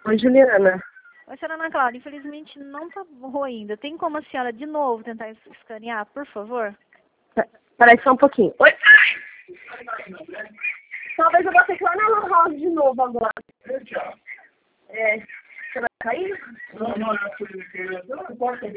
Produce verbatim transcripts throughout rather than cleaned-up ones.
Oi, Juliana. Oi, senhora Ana Cláudia, infelizmente não tá boa ainda. Tem como a senhora de novo tentar es- escanear, por favor? Pe- Peraí só um pouquinho. Oi. Talvez eu vou ter que ir lá na Lan House de novo agora. É. Você vai cair? Não, não, eu fui querendo. Não pode também.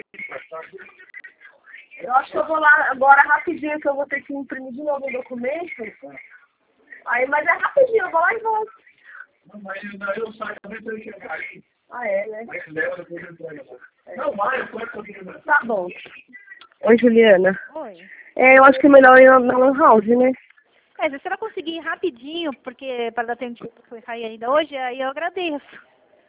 Eu acho que eu vou lá agora rapidinho, que eu vou ter que imprimir de novo o documento. Aí, mas é rapidinho, eu vou lá e volto. Não, mas daí eu saio também para eu chegar aí. Ah, é, né? Mas leva depois eu entrego. Não, vai, eu pode fazer. Tá bom. Oi, Juliana. Oi. É, eu acho que é melhor ir na, na Lan House, né? É, se a senhora conseguir ir rapidinho, porque para dar tempo de sair ainda hoje, aí eu agradeço.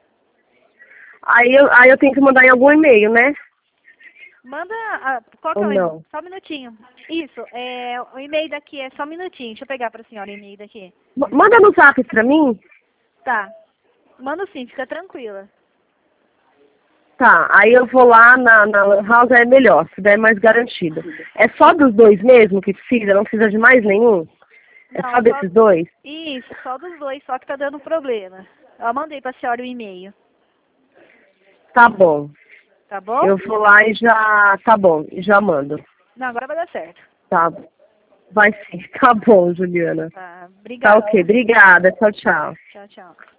Aí eu, aí eu tenho que mandar em algum e-mail, né? Manda, a, qual que é Ou o e-mail? não? Só um minutinho. Isso, é, o e-mail daqui é só um minutinho. Deixa eu pegar para a senhora o e-mail daqui. M- Manda no zap pra mim. Tá. Manda sim, fica tranquila. Tá, aí eu vou lá na, na Lan House, é melhor, se der mais garantido. É só dos dois mesmo que precisa? Não precisa de mais nenhum? É Não, só desses dois? Isso, só dos dois, só que tá dando problema. Eu mandei pra senhora o e-mail, Tá bom. tá bom? Eu vou lá e já... Tá bom, e já mando. Não, agora vai dar certo. Tá. Vai sim. Tá bom, Juliana. Tá, Tá obrigada. ok, obrigada. Tchau, tchau. Tchau, tchau.